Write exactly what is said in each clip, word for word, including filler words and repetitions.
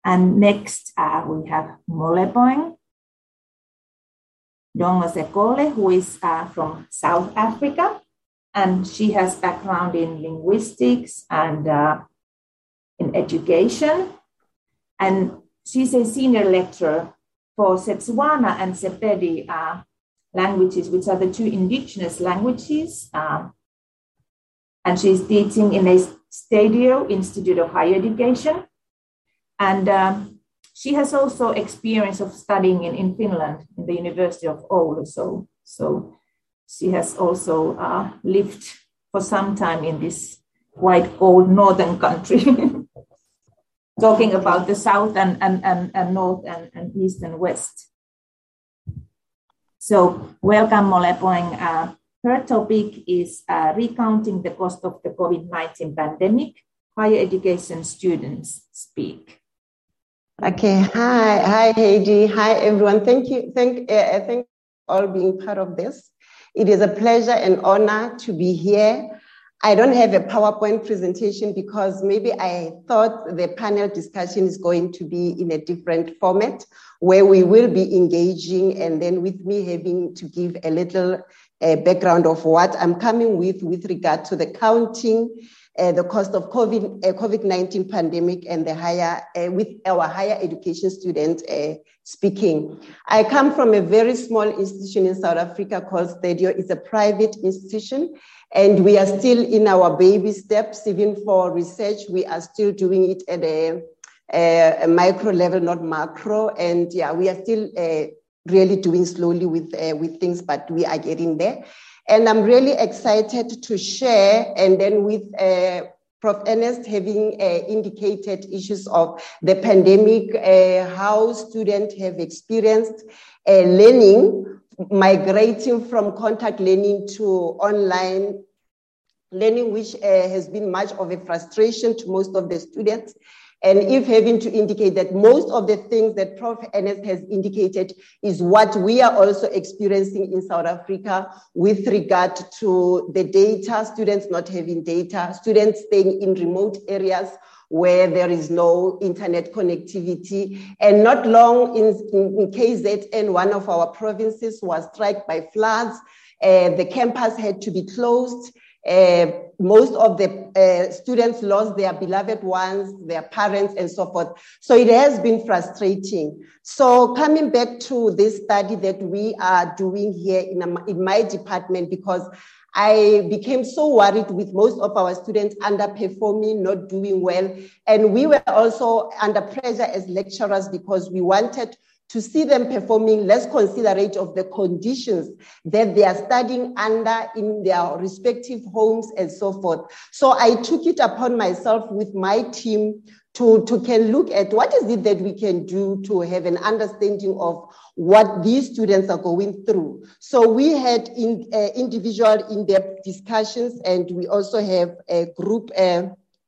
And next uh, we have Moleboing Dongosekole, who is uh, from South Africa. And she has background in linguistics and uh, in education. And she's a senior lecturer for Setswana and Sepedi uh, languages, which are the two indigenous languages. Uh, and she's teaching in a Stadio Institute of Higher Education. And um, she has also experience of studying in, in Finland, in the University of Oulu. So, so she has also uh, lived for some time in this quite cold northern country, talking about the south and, and, and, and north and, and east and west. So welcome, Moleboing. Uh, her topic is uh, recounting the cost of the COVID nineteen pandemic. Higher education students speak. Okay, hi, hi Heidi, hi everyone. Thank you, thank, uh, thank you for all being part of this. It is a pleasure and honor to be here. I don't have a PowerPoint presentation because maybe I thought the panel discussion is going to be in a different format where we will be engaging and then with me having to give a little uh, background of what I'm coming with with regard to the counting Uh, the cost of COVID, uh, COVID nineteen pandemic and the higher, uh, with our higher education students uh, speaking. I come from a very small institution in South Africa called Stadio. It's a private institution and we are still in our baby steps. Even for research, we are still doing it at a, a, a micro level, not macro. And yeah, we are still uh, really doing slowly with, uh, with things, but we are getting there. And I'm really excited to share, and then with uh, Professor Ernest having uh, indicated issues of the pandemic, uh, how students have experienced uh, learning, migrating from contact learning to online learning, which uh, has been much of a frustration to most of the students. And if having to indicate that most of the things that Professor Ernest has indicated is what we are also experiencing in South Africa with regard to the data, students not having data, students staying in remote areas where there is no internet connectivity. And not long in, in, in K Z N, one of our provinces was struck by floods. Uh, the campus had to be closed. Uh, most of the uh, students lost their beloved ones, their parents, and so forth. So it has been frustrating. So coming back to this study that we are doing here in, a, in my department, because I became so worried with most of our students underperforming, not doing well. And we were also under pressure as lecturers because we wanted to see them performing less considerate of the conditions that they are studying under in their respective homes and so forth. So I took it upon myself with my team to, to can look at what is it that we can do to have an understanding of what these students are going through. So we had in, uh, individual in-depth discussions, and we also have a group uh,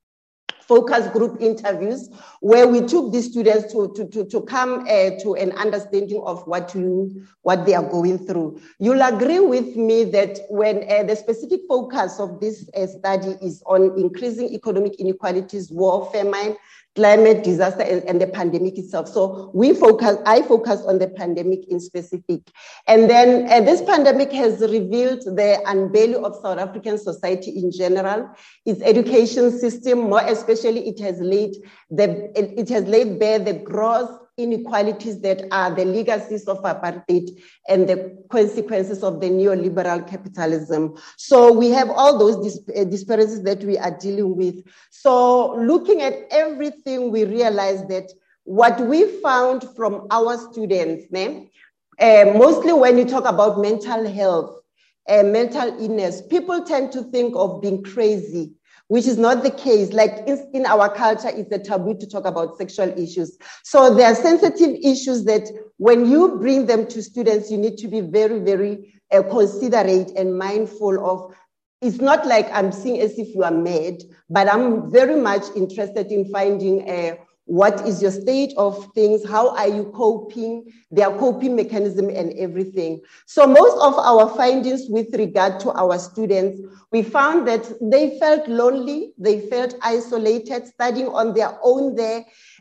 focus group interviews where we took these students to, to, to, to come uh, to an understanding of what, you, what they are going through. You'll agree with me that when uh, the specific focus of this uh, study is on increasing economic inequalities, war, famine, climate disaster, and, and the pandemic itself. So we focus, I focus on the pandemic in specific. And then uh, this pandemic has revealed the unveiling of South African society in general, its education system, more especially it has laid, the, it, it has laid bare the gross inequalities that are the legacies of apartheid and the consequences of the neoliberal capitalism. So we have all those dis- uh, disparities that we are dealing with. So looking at everything, we realize that what we found from our students, né, uh, mostly when you talk about mental health, uh, mental illness, people tend to think of being crazy, which is not the case. Like in, in our culture, it's a taboo to talk about sexual issues. So there are sensitive issues that when you bring them to students, you need to be very, very uh, considerate and mindful of. It's not like I'm seeing as if you are mad, but I'm very much interested in finding a what is your state of things? How are you coping? Their coping mechanism and everything. So most of our findings with regard to our students, we found that they felt lonely, they felt isolated, studying on their own there.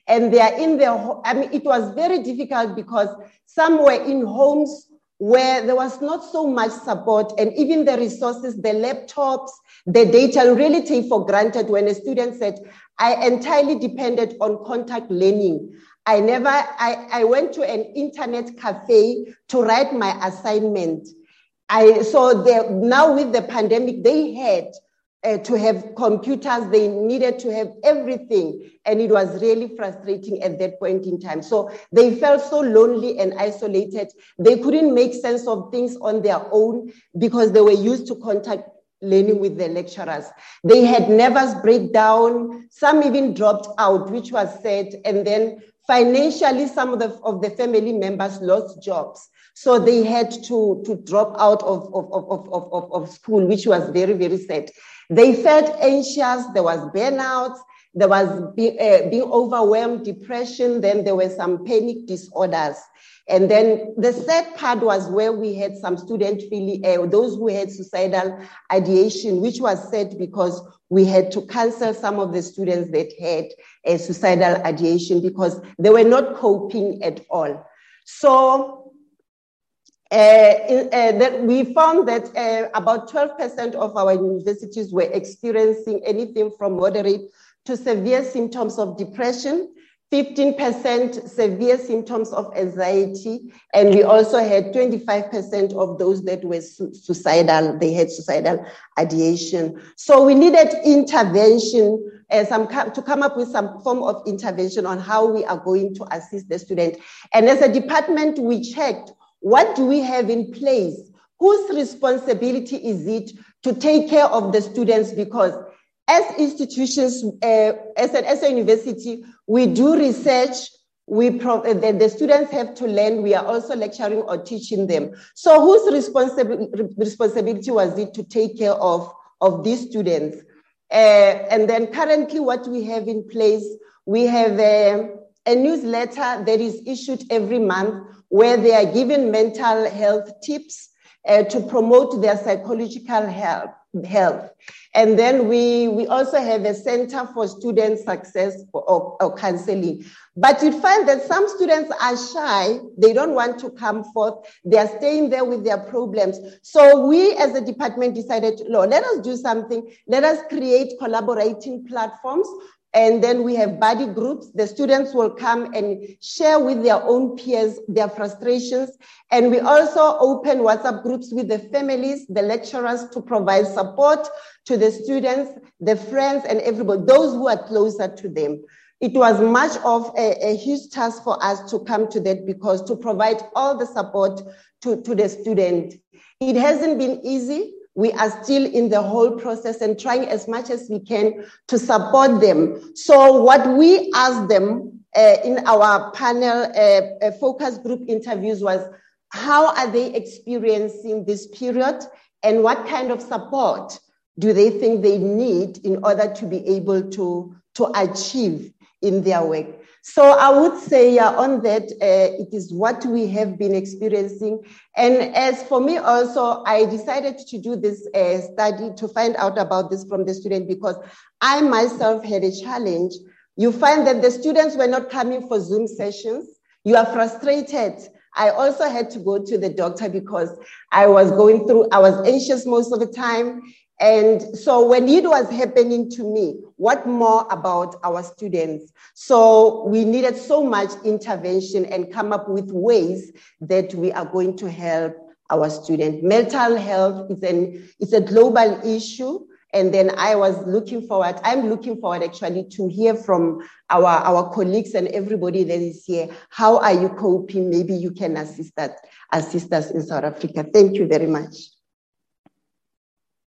and they are in their, I mean, it was very difficult because some were in homes where there was not so much support, and even the resources, the laptops, the data, really take for granted when a student said, I entirely depended on contact learning. I never, I, I went to an internet cafe to write my assignment. I, so they, now with the pandemic, they had uh, to have computers, they needed to have everything. And it was really frustrating at that point in time. So they felt so lonely and isolated. They couldn't make sense of things on their own because they were used to contact learning with the lecturers. They had nervous breakdown. Some even dropped out, which was sad. And then financially, some of the, of the family members lost jobs. So they had to, to drop out of, of, of, of, of, of school, which was very, very sad. They felt anxious. There was burnouts. There was be, uh, being overwhelmed, depression. Then there were some panic disorders. And then the sad part was where we had some students feeling, uh, those who had suicidal ideation, which was sad because we had to cancel some of the students that had a suicidal ideation because they were not coping at all. So uh, in, uh, that we found that uh, about twelve percent of our universities were experiencing anything from moderate to severe symptoms of depression, fifteen percent severe symptoms of anxiety, and we also had twenty-five percent of those that were su- suicidal, they had suicidal ideation. So we needed intervention, uh, some to come up with some form of intervention on how we are going to assist the student. And as a department, we checked, what do we have in place? Whose responsibility is it to take care of the students? Because as institutions, uh, as, an, as a university, we do research, we pro- the, the students have to learn, we are also lecturing or teaching them. So whose responsibility, responsibility was it to take care of, of these students? Uh, and then currently what we have in place, we have a, a newsletter that is issued every month where they are given mental health tips uh, to promote their psychological health. health. And then we, we also have a center for student success or, or, or counseling. But you find that some students are shy. They don't want to come forth. They are staying there with their problems. So we as a department decided, Lord, let us do something. Let us create collaborating platforms. And then we have buddy groups. The students will come and share with their own peers their frustrations. And we also open WhatsApp groups with the families, the lecturers, to provide support to the students, the friends, and everybody, those who are closer to them. It was much of a, a huge task for us to come to that because to provide all the support to, to the student. It hasn't been easy. We are still in the whole process and trying as much as we can to support them. So what we asked them uh, in our panel uh, uh, focus group interviews was, how are they experiencing this period and what kind of support do they think they need in order to be able to, to achieve in their work? So I would say yeah, on that, uh, it is what we have been experiencing. And as for me also, I decided to do this uh, study to find out about this from the student because I myself had a challenge. You find that the students were not coming for Zoom sessions. You are frustrated. I also had to go to the doctor because I was going through, I was anxious most of the time. And so when it was happening to me, what more about our students? So we needed so much intervention and come up with ways that we are going to help our students. Mental health is an it's a global issue. And then I was looking forward, I'm looking forward actually to hear from our, our colleagues and everybody that is here. How are you coping? Maybe you can assist that, assist us in South Africa. Thank you very much.